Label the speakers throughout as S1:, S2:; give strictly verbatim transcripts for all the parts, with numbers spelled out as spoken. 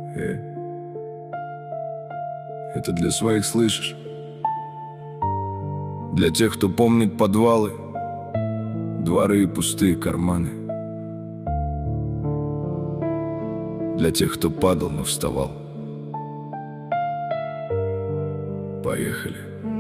S1: Э, это для своих, слышишь? Для тех, кто помнит подвалы, дворы и пустые карманы. Для тех, кто падал, но вставал. Поехали.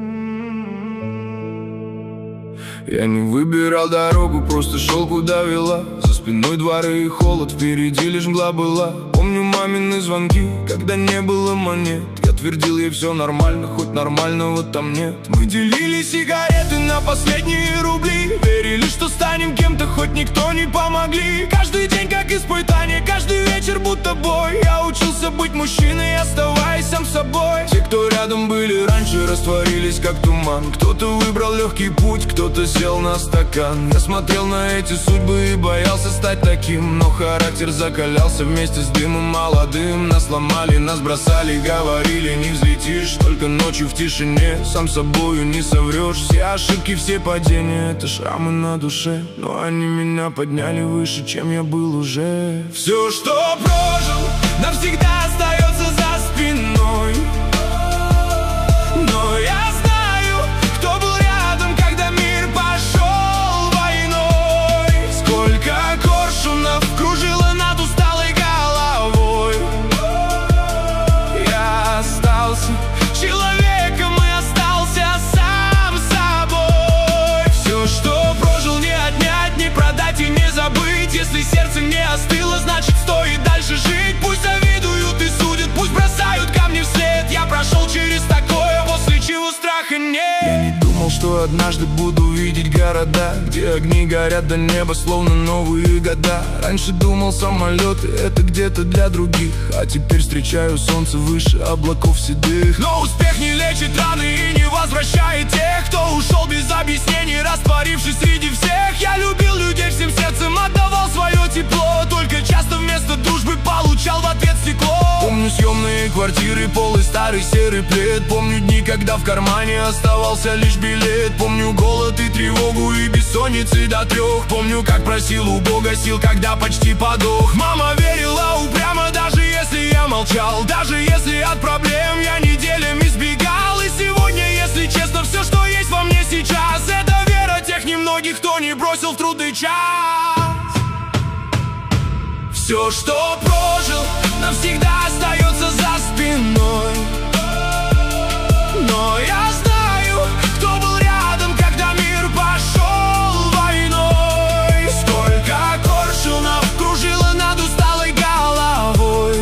S1: Я не выбирал дорогу, просто шел, куда вела. За спиной дворы и холод, впереди лишь мгла была. Помню мамины звонки, когда не было монет. Я твердил ей все нормально, хоть нормального там нет. Мы делили сигареты на последние рубли, верили, что станем кем-то, хоть никто не помогли. Каждый день как испытание, каждый вечер будто бой. Я учился быть мужчиной, оставаясь сам собой. Те, кто рядом были раньше, растворились как туман. Кто-то выбрал легкий путь, кто-то сел на стакан. Я смотрел на эти судьбы и боялся стать таким, но характер закалялся вместе с дымом молодым. Нас ломали, нас бросали, говорили, не взлетишь. Только ночью в тишине, сам собою не соврешь. Все ошибки, все падения — это шрамы на душе, но они меня подняли выше, чем я был уже. Все, что прожил, навсегда остается за спиной. Но я знаю, кто был рядом, когда мир пошел войной. Сколько коршунов кружило над усталой головой. Я остался человеком и остался сам собой. Все, что прожил, не отнять, не продать и не забыть. Если сердце не остыло, значит стоит дальше жить. Пусть завидуют и судят, пусть бросают камни вслед. Я прошел через такое, после чего страха нет. Я не думал, что однажды буду видеть города, где огни горят до неба, словно новые года. Раньше думал, самолеты — это где-то для других, а теперь встречаю солнце выше облаков седых. Но успех не лечит раны и не возвращает тех, кто ушел без объяснений, растворившись среди всех. Я любил людей всем сердцем, отдавал свое тепло, только часто вместо дружбы получал в ответ стекло. Помню съемные квартиры, пол и старый серый плед. Помню дни, когда в кармане оставался лишь билет. Помню голод и тревогу и бессонницы до трех. Помню, как просил у Бога сил, когда почти подох. Мама верила упрямо, даже если я молчал, даже если от проблем я неделями сбегал. И сегодня, если честно, все, что есть во мне сейчас, это вера тех немногих, кто не бросил в трудный час. Все, что прожил, навсегда остается за спиной. Но я знаю, кто был рядом, когда мир пошел войной. Сколько коршунов кружило над усталой головой.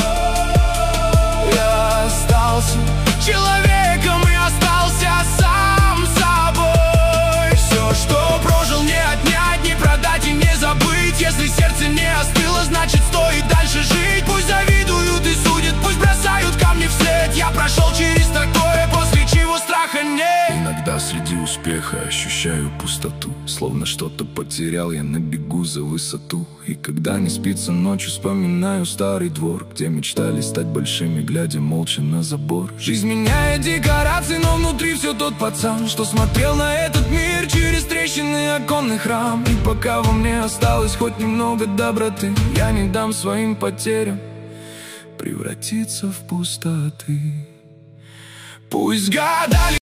S1: Я остался человеком и остался сам собой. Все, что прожил, не отнять, не продать и не забыть. Если сердце не остыло, значит стоит дальше жить. Пусть завидуют и судят, пусть бросают камни вслед. Я прошел через такое, после чего страха нет. Иногда среди успеха ощущаю пустоту, словно что-то потерял я на бегу за высоту. И когда не спится ночью, вспоминаю старый двор, где мечтали стать большими, глядя молча на забор. Жизнь меняет декорации, но внутри все тот пацан, что смотрел на этот мир через трещины оконных рам. И пока во мне осталось хоть немного доброты, я не дам своим потерям превратиться в пустоты. Пусть года